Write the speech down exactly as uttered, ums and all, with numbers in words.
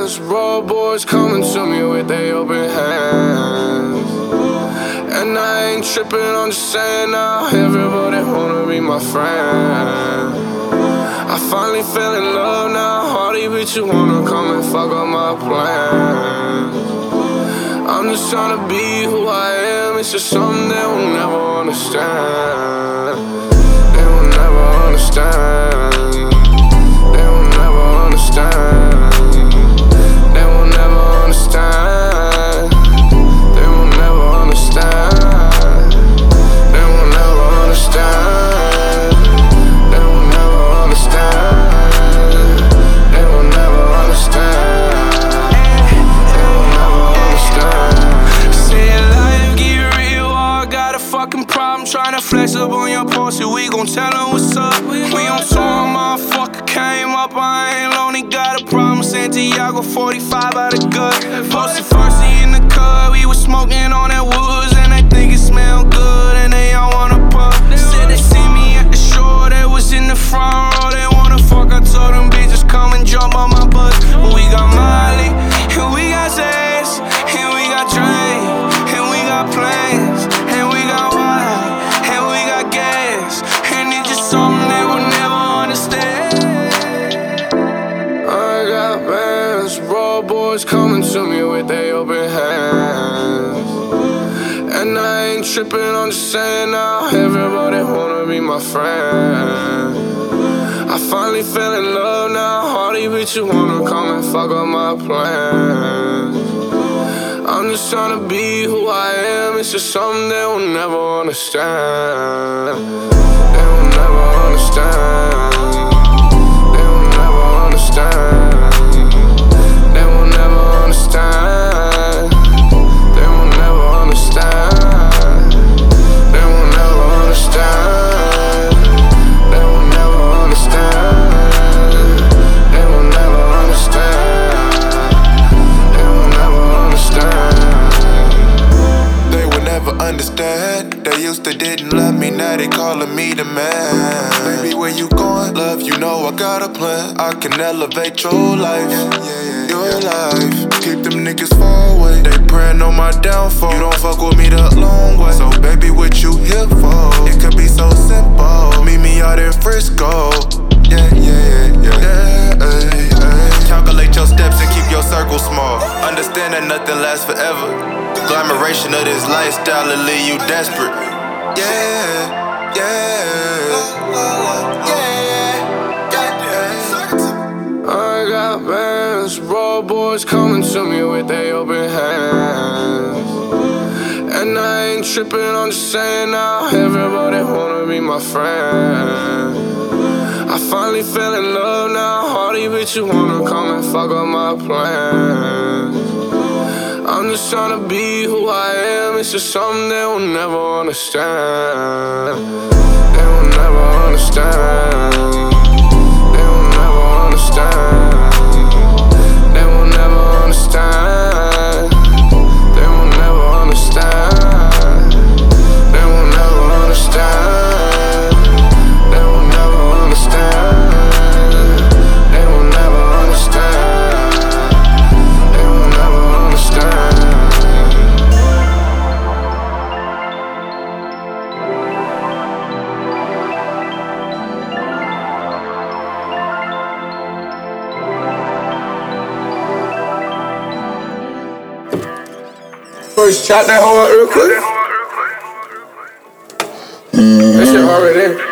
bands, raw boys coming to me with their open hands. And I ain't tripping, I'm just saying now, everybody wanna be my friend. I finally fell in love now, Hardy bitch, you wanna come and fuck up my plans. I'm just tryna be who I am, it's just something they will never understand. They will never understand. They will never understand. They will never understand. They will never understand. They will never understand. They will never understand. They will never understand. They will never understand. Say life get real, I got a fucking problem tryna flex up on your pussy. We gon' tell them what's up. We on tour, motherfucker came up, I ain't lonely, got a problem. Santiago forty-five out of gut. Posted first in the cut, we was smoking on that woods, and they think it smell good, and they all wanna puff. Said they see me at the shore, they was in the front row, they wanna fuck. I told them bitches come and jump on my butt. We got Molly, and we got Z's, and we got Dre, and we got planes, and we got wine, and we got gas, and it's just something they will never understand. I got bands, raw boys coming to me with their open hands. And I ain't tripping, I'm just saying now, everybody wanna be my friend. I finally fell in love now, Hardy bitch, you wanna come and fuck up my plans. I'm just tryna be who I am, it's just something they will never understand. They will never understand. They will never understand. They will never understand. They will never understand. They will never understand. They will never understand. They will never understand. They will never understand. They would never understand. They used to didn't love me, now they calling me the man. Baby, where you going? Love, you know I got a plan. I can elevate your life, your life. Keep them niggas far away. They praying on my downfall. You don't fuck with me the long way. So baby, what you here for? It could be so simple. Meet me out in Frisco. Yeah, yeah, yeah, yeah, ay, ay. Calculate your steps and keep your circle small. Understand that nothing lasts forever. The glamoration of this lifestyle will leave you desperate. Yeah, yeah, yeah. I got bands, raw boys coming to me with their open hands. And I ain't tripping, I'm just saying now, everybody wanna be my friend. I finally fell in love now, Hardy bitch, you wanna come and fuck up my plans. I'm just tryna be who I am, it's just something they will never understand. They will never understand. They will never understand. They will never understand. They will never understand. They will never understand. They will never understand. They will never understand. They will never understand. First, chop that hoe up real quick. That shit already in.